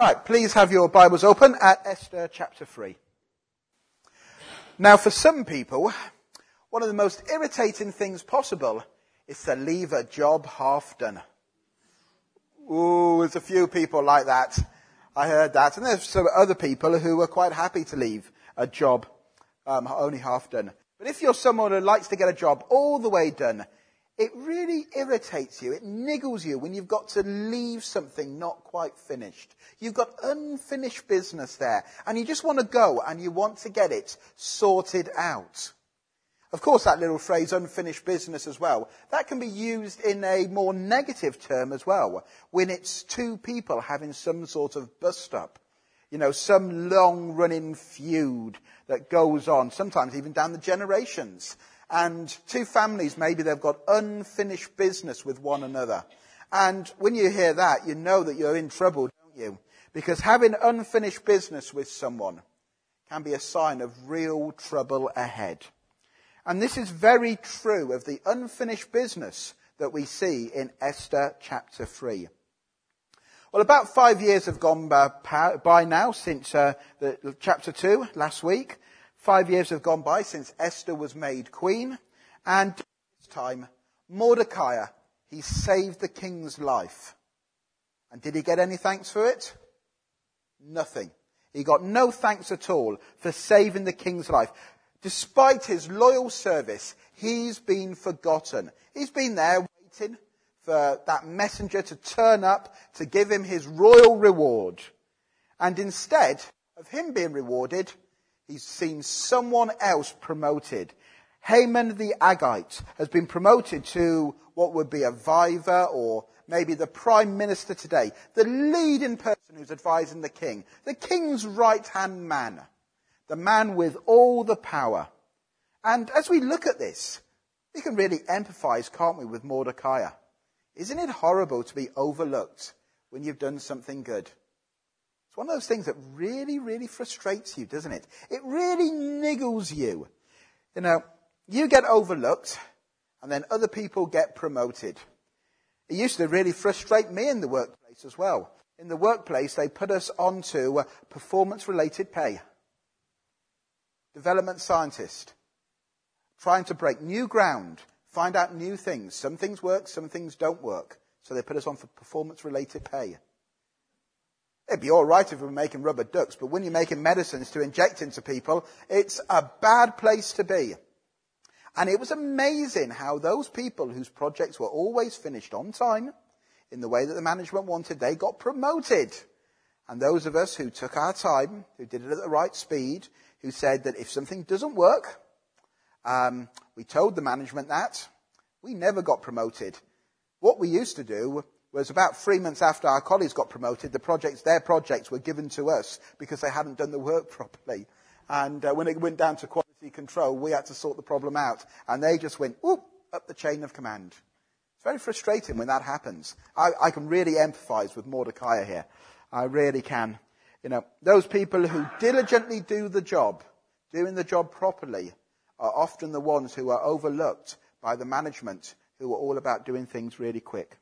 Right, please have your Bibles open at Esther chapter 3. Now, for some people, one of the most irritating things possible is to leave a job half done. Ooh, there's a few people like that. I heard that. And there's some other people who are quite happy to leave a job only half done. But if you're someone who likes to get a job all the way done, it really irritates you. It niggles you when you've got to leave something not quite finished. You've got unfinished business there, and you just want to go and you want to get it sorted out. Of course, that little phrase, unfinished business as well, that can be used in a more negative term as well, when it's two people having some sort of bust-up. You know, some long-running feud that goes on, sometimes even down the generations. And two families, maybe they've got unfinished business with one another. And when you hear that, you know that you're in trouble, don't you? Because having unfinished business with someone can be a sign of real trouble ahead. And this is very true of the unfinished business that we see in Esther chapter 3. Well, about 5 years have gone by now since the chapter 2 last week. 5 years have gone by since Esther was made queen. And this time, Mordecai, he saved the king's life. And did he get any thanks for it? Nothing. He got no thanks at all for saving the king's life. Despite his loyal service, he's been forgotten. He's been there waiting for that messenger to turn up to give him his royal reward. And instead of him being rewarded, he's seen someone else promoted. Haman the Agagite has been promoted to what would be a viva, or maybe the prime minister today, the leading person who's advising the king's right-hand man, the man with all the power. And as we look at this, we can really empathize, can't we, with Mordecai? Isn't it horrible to be overlooked when you've done something good? It's one of those things that really, really frustrates you, doesn't it? It really niggles you. You know, you get overlooked and then other people get promoted. It used to really frustrate me in the workplace as well. In the workplace, they put us onto performance-related pay. Development scientist. Trying to break new ground, find out new things. Some things work, some things don't work. So they put us on for performance-related pay. It'd be all right if we were making rubber ducks, but when you're making medicines to inject into people, it's a bad place to be. And it was amazing how those people whose projects were always finished on time, in the way that the management wanted, they got promoted. And those of us who took our time, who did it at the right speed, who said that if something doesn't work, we told the management that, we never got promoted. What we used to do was about 3 months after our colleagues got promoted, their projects were given to us because they hadn't done the work properly. And when it went down to quality control, we had to sort the problem out. And they just went, whoop, up the chain of command. It's very frustrating when that happens. I can really empathize with Mordecai here. I really can. You know, those people who diligently do the job, doing the job properly, are often the ones who are overlooked by the management, who are all about doing things really quick.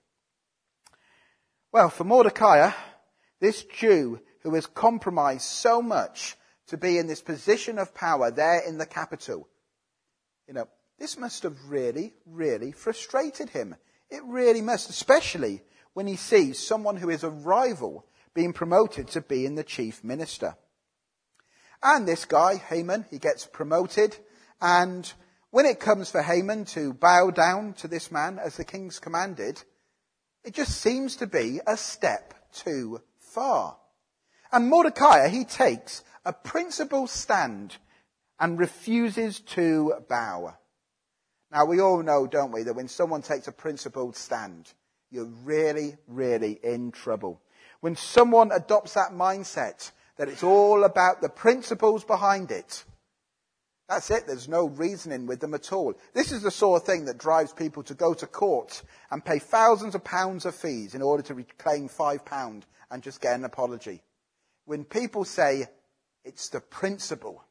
Well, for Mordecai, this Jew who has compromised so much to be in this position of power there in the capital, you know, this must have really, really frustrated him. It really must, especially when he sees someone who is a rival being promoted to being the chief minister. And this guy, Haman, he gets promoted. And when it comes for Haman to bow down to this man as the king's commanded, it just seems to be a step too far. And Mordecai, he takes a principled stand and refuses to bow. Now, we all know, don't we, that when someone takes a principled stand, you're really, really in trouble. When someone adopts that mindset that it's all about the principles behind it, that's it. There's no reasoning with them at all. This is the sort of thing that drives people to go to court and pay thousands of pounds of fees in order to reclaim £5 and just get an apology. When people say it's the principle.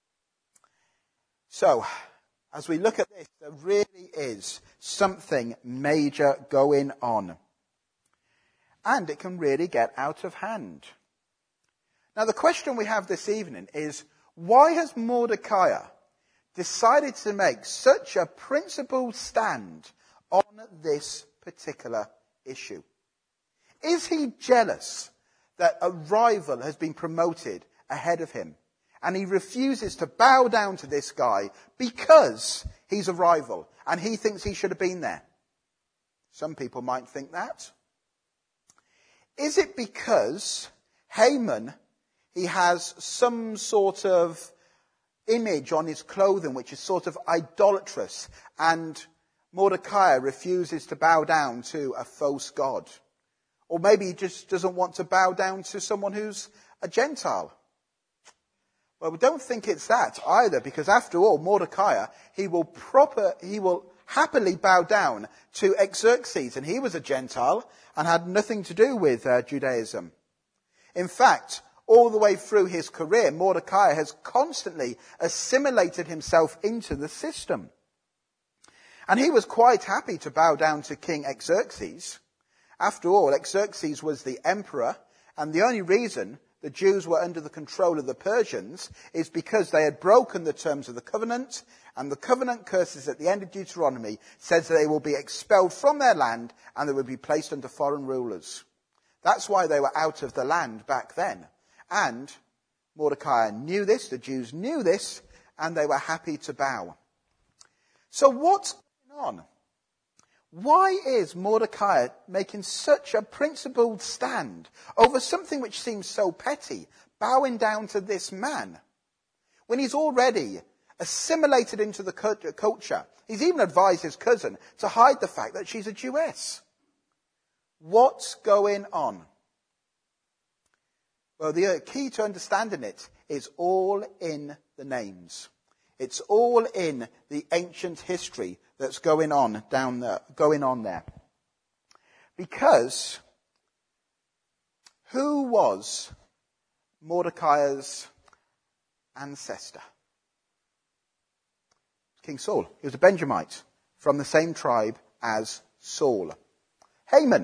So, as we look at this, there really is something major going on. And it can really get out of hand. Now the question we have this evening is, why has Mordecai decided to make such a principled stand on this particular issue? Is he jealous that a rival has been promoted ahead of him and he refuses to bow down to this guy because he's a rival and he thinks he should have been there? Some people might think that. Is it because Haman, he has some sort of image on his clothing which is sort of idolatrous, and Mordecai refuses to bow down to a false god? Or maybe he just doesn't want to bow down to someone who's a Gentile. Well, we don't think it's that either, because after all, Mordecai, he will happily bow down to Xerxes, and he was a Gentile and had nothing to do with Judaism. In fact, all the way through his career, Mordecai has constantly assimilated himself into the system. And he was quite happy to bow down to King Xerxes. After all, Xerxes was the emperor, and the only reason the Jews were under the control of the Persians is because they had broken the terms of the covenant, and the covenant curses at the end of Deuteronomy says that they will be expelled from their land and they will be placed under foreign rulers. That's why they were out of the land back then. And Mordecai knew this, the Jews knew this, and they were happy to bow. So what's going on? Why is Mordecai making such a principled stand over something which seems so petty, bowing down to this man, when he's already assimilated into the culture? He's even advised his cousin to hide the fact that she's a Jewess. What's going on? Well, the key to understanding it is all in the names. It's all in the ancient history that's going on there. Because who was Mordecai's ancestor? King Saul. He was a Benjamite from the same tribe as Saul. Haman.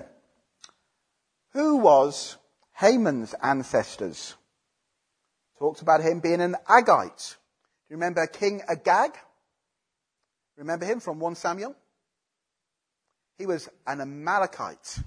Who was Haman's ancestors? Talks about him being an Agagite. Do you remember King Agag? Remember him from 1 Samuel? He was an Amalekite.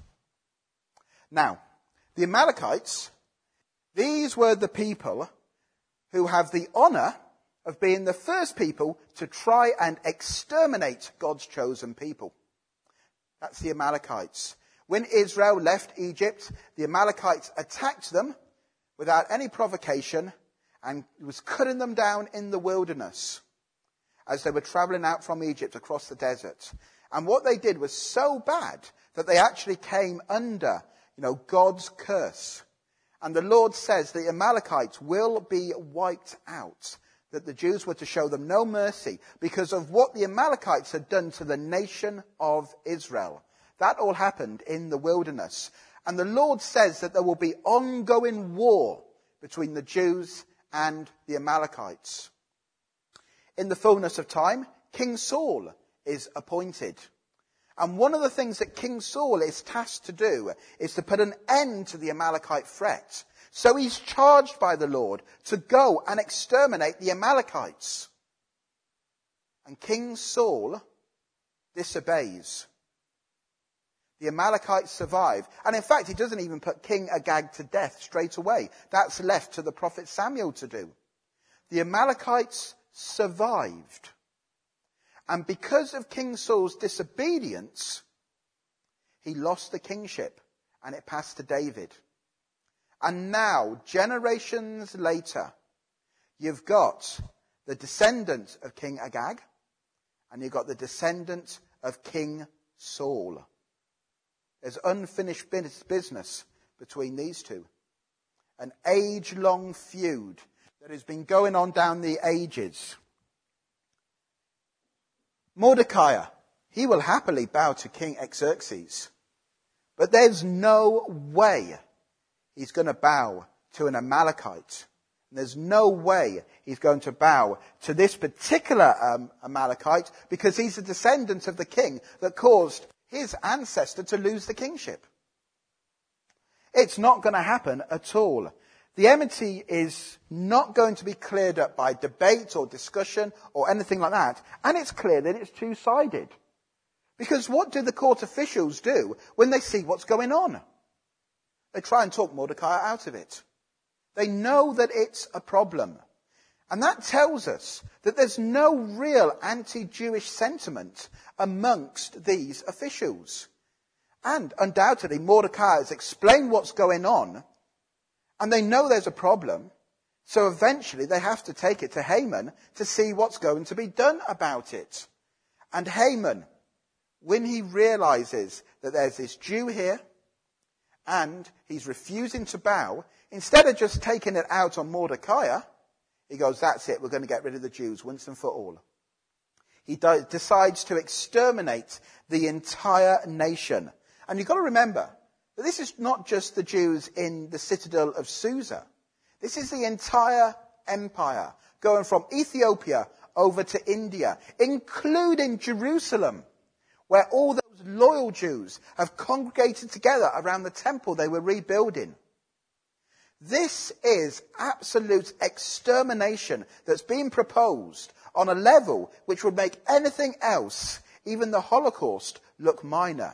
Now, the Amalekites, these were the people who have the honor of being the first people to try and exterminate God's chosen people. That's the Amalekites. When Israel left Egypt, the Amalekites attacked them without any provocation and was cutting them down in the wilderness as they were traveling out from Egypt across the desert. And what they did was so bad that they actually came under, God's curse. And the Lord says the Amalekites will be wiped out, that the Jews were to show them no mercy because of what the Amalekites had done to the nation of Israel. That all happened in the wilderness. And the Lord says that there will be ongoing war between the Jews and the Amalekites. In the fullness of time, King Saul is appointed. And one of the things that King Saul is tasked to do is to put an end to the Amalekite threat. So he's charged by the Lord to go and exterminate the Amalekites. And King Saul disobeys. The Amalekites survive. And in fact, he doesn't even put King Agag to death straight away. That's left to the prophet Samuel to do. The Amalekites survived. And because of King Saul's disobedience, he lost the kingship and it passed to David. And now, generations later, you've got the descendant of King Agag and you've got the descendant of King Saul. There's unfinished business between these two. An age-long feud that has been going on down the ages. Mordecai, he will happily bow to King Xerxes. But there's no way he's going to bow to an Amalekite. And there's no way he's going to bow to this particular Amalekite because he's a descendant of the king that caused his ancestor to lose the kingship. It's not going to happen at all. The enmity is not going to be cleared up by debate or discussion or anything like that. And it's clear that it's two-sided. Because what do the court officials do when they see what's going on? They try and talk Mordecai out of it. They know that it's a problem. And that tells us that there's no real anti-Jewish sentiment amongst these officials. And undoubtedly, Mordecai has explained what's going on, and they know there's a problem, so eventually they have to take it to Haman to see what's going to be done about it. And Haman, when he realizes that there's this Jew here, and he's refusing to bow, instead of just taking it out on Mordecai, he goes, that's it, we're going to get rid of the Jews once and for all. He decides to exterminate the entire nation. And you've got to remember that this is not just the Jews in the citadel of Susa. This is the entire empire, going from Ethiopia over to India, including Jerusalem, where all those loyal Jews have congregated together around the temple they were rebuilding. This is absolute extermination that's being proposed on a level which would make anything else, even the Holocaust, look minor.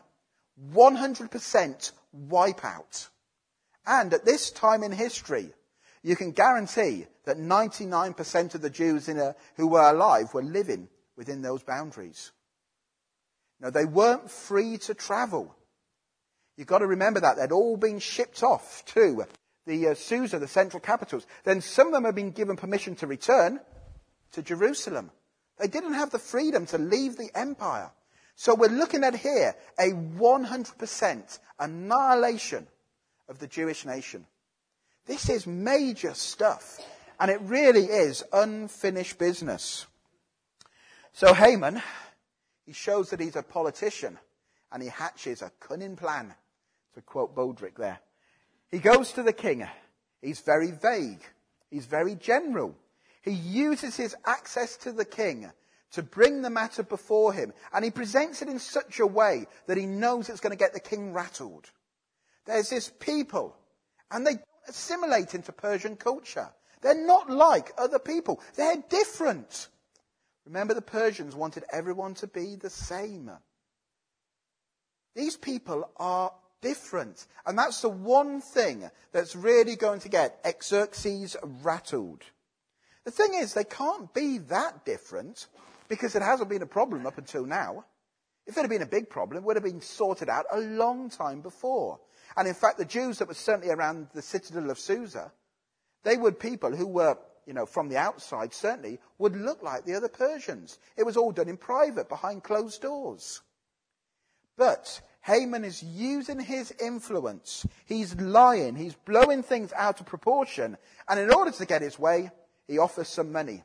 100% wipeout. And at this time in history, you can guarantee that 99% of the Jews who were alive were living within those boundaries. Now, they weren't free to travel. You've got to remember that. They'd all been shipped off to the Susa, the central capitals. Then some of them had been given permission to return to Jerusalem. They didn't have the freedom to leave the empire. So we're looking at here a 100% annihilation of the Jewish nation. This is major stuff, and it really is unfinished business. So Haman, he shows that he's a politician, and he hatches a cunning plan, to quote Baldrick there. He goes to the king. He's very vague. He's very general. He uses his access to the king to bring the matter before him. And he presents it in such a way that he knows it's going to get the king rattled. There's this people, and they don't assimilate into Persian culture. They're not like other people. They're different. Remember, the Persians wanted everyone to be the same. These people are different. And that's the one thing that's really going to get Xerxes rattled. The thing is, they can't be that different because it hasn't been a problem up until now. If it had been a big problem, it would have been sorted out a long time before. And in fact, the Jews that were certainly around the citadel of Susa, they were people who were, from the outside certainly, would look like the other Persians. It was all done in private, behind closed doors. But Haman is using his influence. He's lying. He's blowing things out of proportion. And in order to get his way, he offers some money.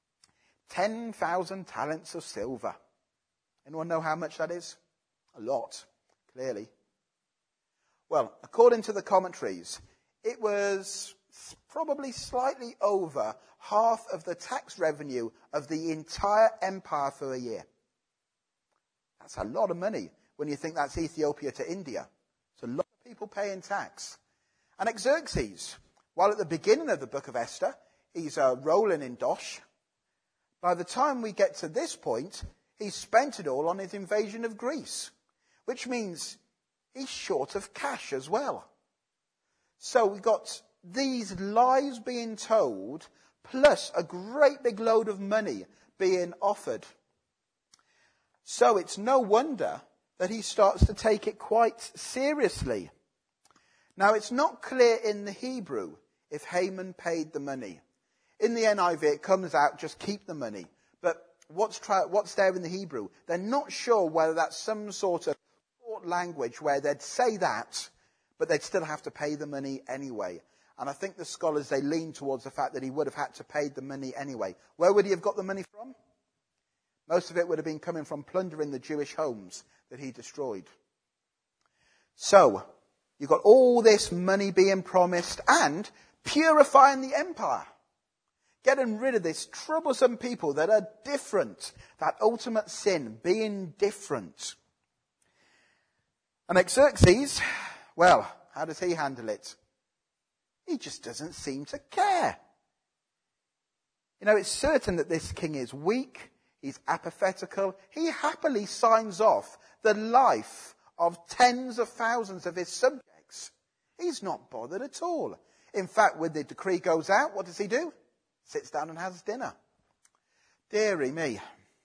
10,000 talents of silver. Anyone know how much that is? A lot, clearly. Well, according to the commentaries, it was probably slightly over half of the tax revenue of the entire empire for a year. That's a lot of money when you think that's Ethiopia to India. It's a lot of people paying tax. And Xerxes, while at the beginning of the book of Esther, he's rolling in dosh, by the time we get to this point, he's spent it all on his invasion of Greece, which means he's short of cash as well. So we've got these lies being told, plus a great big load of money being offered. So it's no wonder that he starts to take it quite seriously. Now, it's not clear in the Hebrew if Haman paid the money. In the NIV, it comes out, just keep the money. But what's there in the Hebrew? They're not sure whether that's some sort of language where they'd say that, but they'd still have to pay the money anyway. And I think the scholars, they lean towards the fact that he would have had to pay the money anyway. Where would he have got the money from? Most of it would have been coming from plundering the Jewish homes that he destroyed. So, you've got all this money being promised and purifying the empire. Getting rid of this troublesome people that are different. That ultimate sin, being different. And Xerxes, well, how does he handle it? He just doesn't seem to care. You know, it's certain that this king is weak. He's apathetical. He happily signs off the life of tens of thousands of his subjects. He's not bothered at all. In fact, when the decree goes out, what does he do? Sits down and has dinner. Dearie me.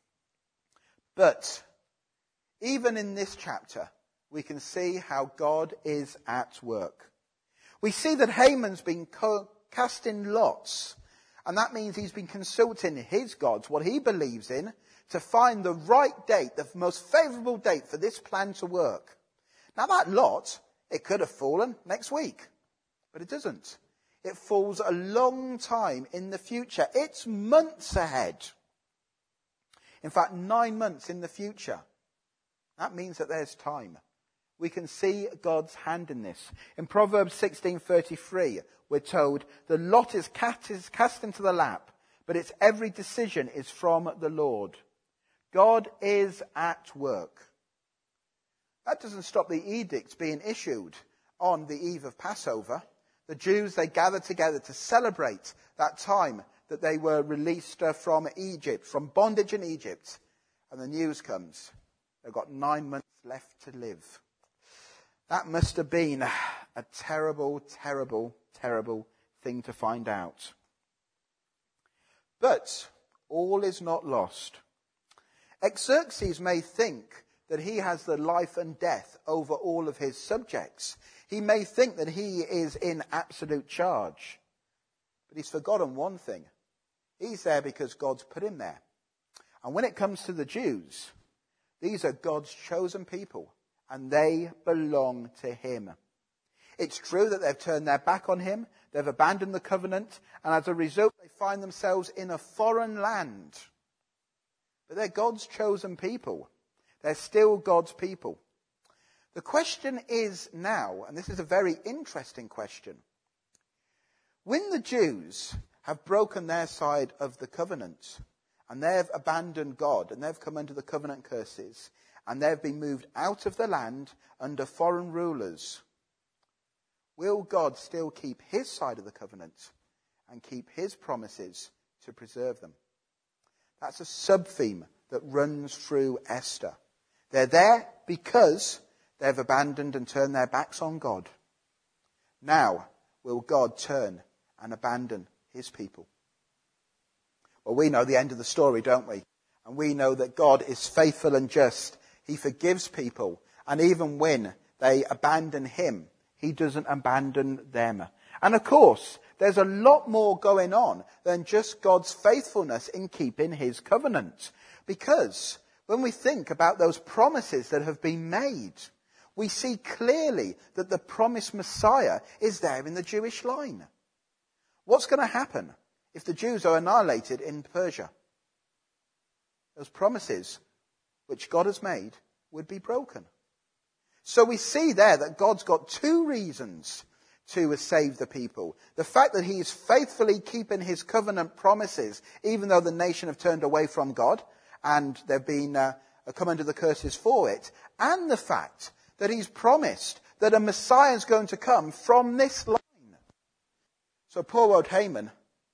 But even in this chapter, we can see how God is at work. We see that Haman's been casting lots. And that means he's been consulting his gods, what he believes in, to find the right date, the most favourable date for this plan to work. Now that lot, it could have fallen next week, but it doesn't. It falls a long time in the future. It's months ahead. In fact, 9 months in the future. That means that there's time. We can see God's hand in this. In Proverbs 16:33, we're told, the lot is cast into the lap, but its every decision is from the Lord. God is at work. That doesn't stop the edicts being issued on the eve of Passover. The Jews, they gathered together to celebrate that time that they were released from Egypt, from bondage in Egypt. And the news comes, they've got 9 months left to live. That must have been a terrible, terrible, terrible thing to find out. But all is not lost. Xerxes may think that he has the life and death over all of his subjects. He may think that he is in absolute charge. But he's forgotten one thing. He's there because God's put him there. And when it comes to the Jews, these are God's chosen people. And they belong to him. It's true that they've turned their back on him. They've abandoned the covenant. And as a result, they find themselves in a foreign land. But they're God's chosen people. They're still God's people. The question is now, and this is a very interesting question. When the Jews have broken their side of the covenant, and they've abandoned God, and they've come under the covenant curses, and they've been moved out of the land under foreign rulers, will God still keep his side of the covenant and keep his promises to preserve them? That's a sub-theme that runs through Esther. They're there because they've abandoned and turned their backs on God. Now, will God turn and abandon his people? Well, we know the end of the story, don't we? And we know that God is faithful and just. He forgives people. And even when they abandon him, he doesn't abandon them. And of course, there's a lot more going on than just God's faithfulness in keeping his covenant. Because when we think about those promises that have been made, we see clearly that the promised Messiah is there in the Jewish line. What's going to happen if the Jews are annihilated in Persia? Those promises which God has made would be broken. So we see there that God's got two reasons to save the people. The fact that he is faithfully keeping his covenant promises, even though the nation have turned away from God and they've been come under the curses for it. And the fact that he's promised that a Messiah is going to come from this line. So poor old Haman,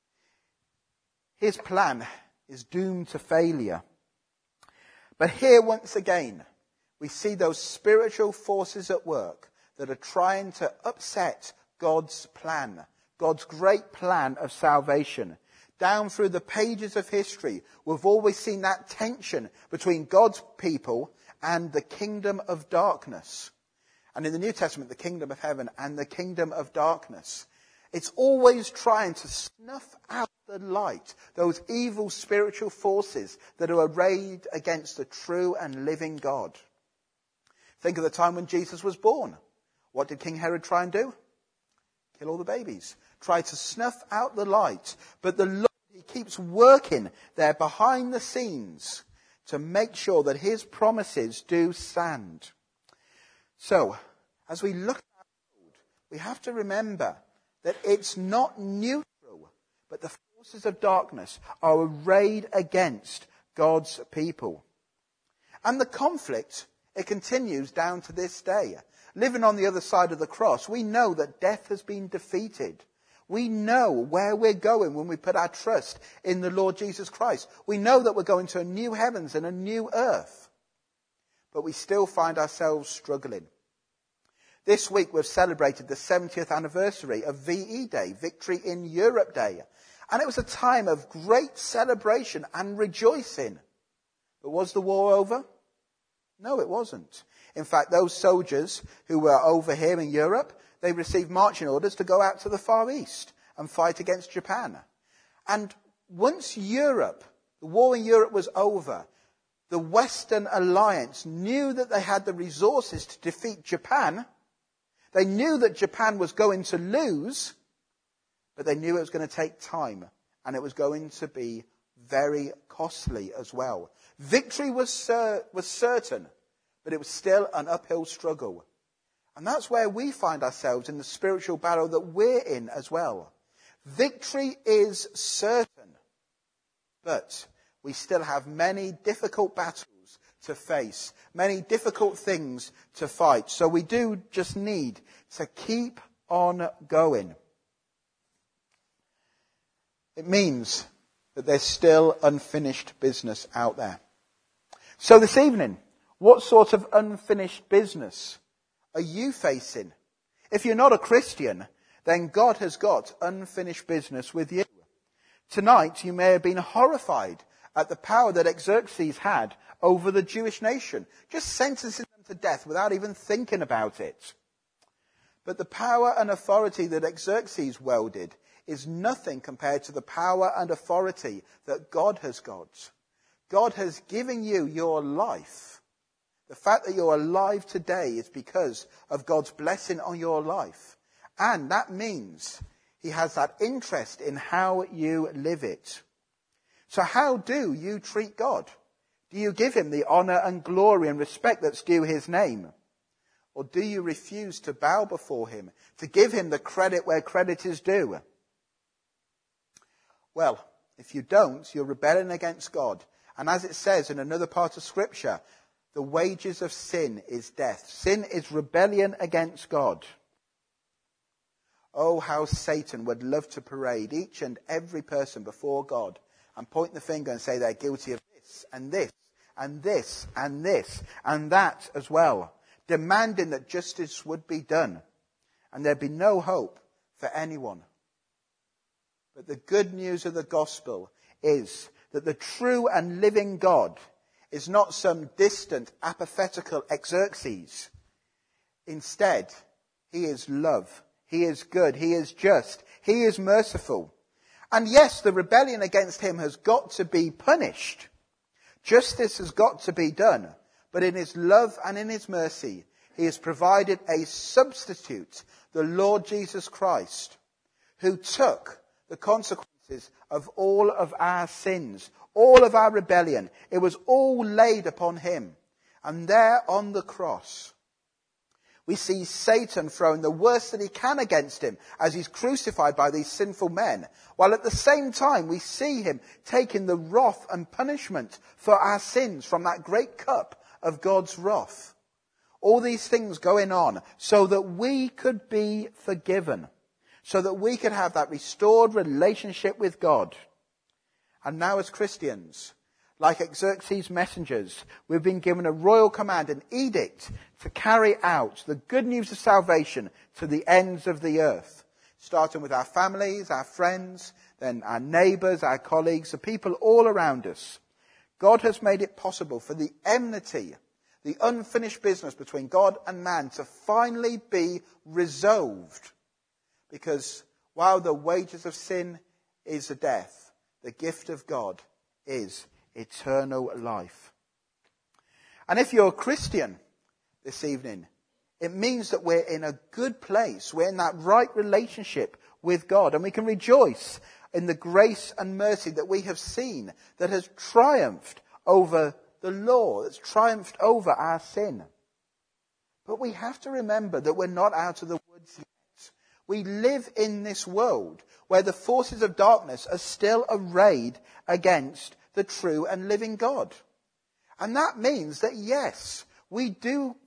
his plan is doomed to failure. But here once again, we see those spiritual forces at work that are trying to upset God's plan, God's great plan of salvation. Down through the pages of history, we've always seen that tension between God's people and the kingdom of darkness. And in the New Testament, the kingdom of heaven and the kingdom of darkness. It's always trying to snuff out the light, those evil spiritual forces that are arrayed against the true and living God. Think of the time when Jesus was born. What did King Herod try and do? Kill all the babies. Try to snuff out the light. But the Lord, he keeps working there behind the scenes to make sure that his promises do stand. So, as we look at that road, we have to remember that it's not neutral, but the forces of darkness are arrayed against God's people. And the conflict, it continues down to this day. Living on the other side of the cross, we know that death has been defeated. We know where we're going when we put our trust in the Lord Jesus Christ. We know that we're going to a new heavens and a new earth. But we still find ourselves struggling. This week we've celebrated the 70th anniversary of VE Day, Victory in Europe Day. And it was a time of great celebration and rejoicing. But was the war over? No, it wasn't. In fact, those soldiers who were over here in Europe, they received marching orders to go out to the Far East and fight against Japan. And once the war in Europe was over, the Western Alliance knew that they had the resources to defeat Japan. They knew that Japan was going to lose, but they knew it was going to take time and it was going to be very costly as well. Victory was certain, but it was still an uphill struggle. And that's where we find ourselves in the spiritual battle that we're in as well. Victory is certain, but we still have many difficult battles to face, many difficult things to fight. So we do just need to keep on going. It means that there's still unfinished business out there. So this evening, what sort of unfinished business are you facing? If you're not a Christian, then God has got unfinished business with you. Tonight, you may have been horrified at the power that Xerxes had over the Jewish nation, just sentencing them to death without even thinking about it. But the power and authority that Xerxes wielded is nothing compared to the power and authority that God has got. God has given you your life. The fact that you're alive today is because of God's blessing on your life. And that means he has that interest in how you live it. So how do you treat God? Do you give him the honor and glory and respect that's due his name? Or do you refuse to bow before him, to give him the credit where credit is due? Well, if you don't, you're rebelling against God. And as it says in another part of Scripture, the wages of sin is death. Sin is rebellion against God. Oh, how Satan would love to parade each and every person before God and point the finger and say they're guilty of this and this and this and this and that as well, demanding that justice would be done and there'd be no hope for anyone. But the good news of the gospel is that the true and living God is not some distant, apathetical Xerxes. Instead, he is love. He is good. He is just. He is merciful. And yes, the rebellion against him has got to be punished. Justice has got to be done. But in his love and in his mercy, he has provided a substitute, the Lord Jesus Christ, who took the consequences of all of our sins, all of our rebellion. It was all laid upon him. And there on the cross, we see Satan throwing the worst that he can against him as he's crucified by these sinful men. While at the same time, we see him taking the wrath and punishment for our sins from that great cup of God's wrath. All these things going on so that we could be forgiven, so that we could have that restored relationship with God. And now as Christians, like Xerxes' messengers, we've been given a royal command, an edict, to carry out the good news of salvation to the ends of the earth. Starting with our families, our friends, then our neighbours, our colleagues, the people all around us. God has made it possible for the enmity, the unfinished business between God and man to finally be resolved. Because while the wages of sin is death, the gift of God is eternal life. And if you're a Christian this evening, it means that we're in a good place. We're in that right relationship with God. And we can rejoice in the grace and mercy that we have seen that has triumphed over the law, that's triumphed over our sin. But we have to remember that we're not out of the woods yet. We live in this world where the forces of darkness are still arrayed against the true and living God. And that means that, yes, we do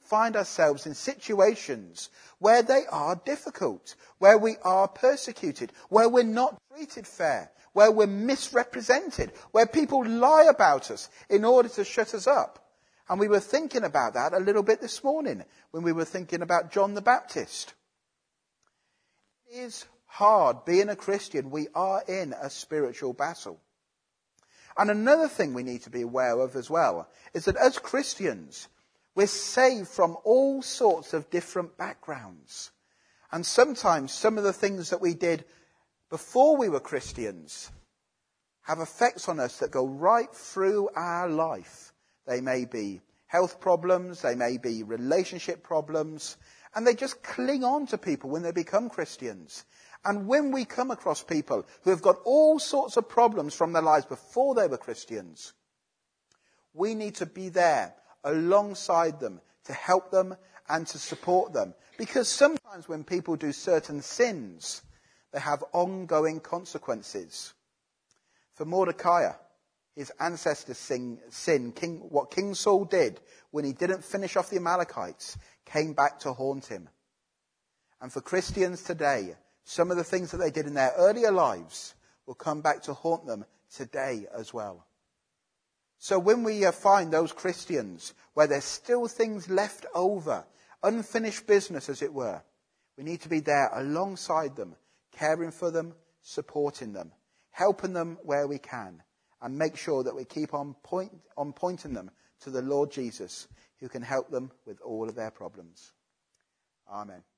find ourselves in situations where they are difficult, where we are persecuted, where we're not treated fair, where we're misrepresented, where people lie about us in order to shut us up. And we were thinking about that a little bit this morning when we were thinking about John the Baptist. It is hard being a Christian. We are in a spiritual battle. And another thing we need to be aware of as well is that as Christians, we're saved from all sorts of different backgrounds. And sometimes some of the things that we did before we were Christians have effects on us that go right through our life. They may be health problems, they may be relationship problems, and they just cling on to people when they become Christians. And when we come across people who have got all sorts of problems from their lives before they were Christians, we need to be there alongside them to help them and to support them. Because sometimes when people do certain sins, they have ongoing consequences. For Mordecai, his ancestors' sin, what King Saul did when he didn't finish off the Amalekites, came back to haunt him. And for Christians today, some of the things that they did in their earlier lives will come back to haunt them today as well. So when we find those Christians where there's still things left over, unfinished business as it were, we need to be there alongside them, caring for them, supporting them, helping them where we can, and make sure that we keep on pointing them to the Lord Jesus, who can help them with all of their problems. Amen.